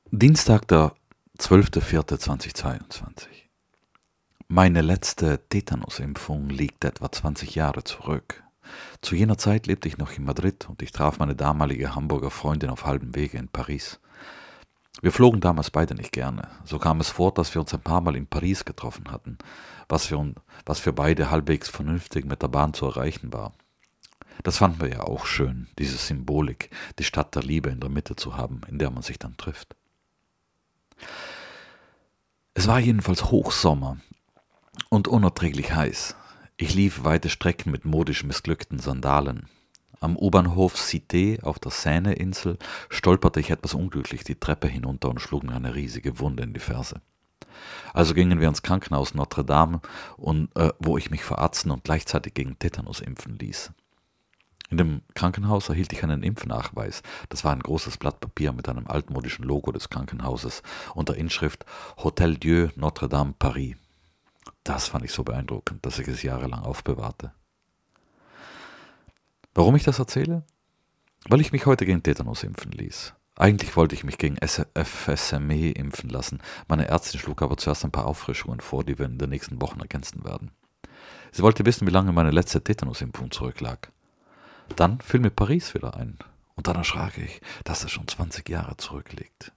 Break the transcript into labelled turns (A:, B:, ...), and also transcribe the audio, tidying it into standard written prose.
A: Dienstag, der 12.04.2022. Meine letzte Tetanusimpfung liegt etwa 20 Jahre zurück. Zu jener Zeit lebte ich noch in Madrid und ich traf meine damalige Hamburger Freundin auf halbem Wege in Paris. Wir flogen damals beide nicht gerne. So kam es vor, dass wir uns ein paar Mal in Paris getroffen hatten, was für beide halbwegs vernünftig mit der Bahn zu erreichen war. Das fanden wir ja auch schön, diese Symbolik, die Stadt der Liebe in der Mitte zu haben, in der man sich dann trifft. Es war jedenfalls Hochsommer und unerträglich heiß. Ich lief weite Strecken mit modisch missglückten Sandalen. Am U-Bahnhof Cité auf der Seine-Insel stolperte ich etwas unglücklich die Treppe hinunter und schlug mir eine riesige Wunde in die Ferse. Also gingen wir ins Krankenhaus Notre Dame, wo ich mich verarzten und gleichzeitig gegen Tetanus impfen ließ. In dem Krankenhaus erhielt ich einen Impfnachweis. Das war ein großes Blatt Papier mit einem altmodischen Logo des Krankenhauses und der Inschrift Hôtel Dieu Notre Dame Paris. Das fand ich so beeindruckend, dass ich es jahrelang aufbewahrte. Warum ich das erzähle? Weil ich mich heute gegen Tetanus impfen ließ. Eigentlich wollte ich mich gegen FSME impfen lassen. Meine Ärztin schlug aber zuerst ein paar Auffrischungen vor, die wir in den nächsten Wochen ergänzen werden. Sie wollte wissen, wie lange meine letzte Tetanusimpfung zurücklag. Dann fiel mir Paris wieder ein. Und dann erschrak ich, dass es schon 20 Jahre zurückliegt.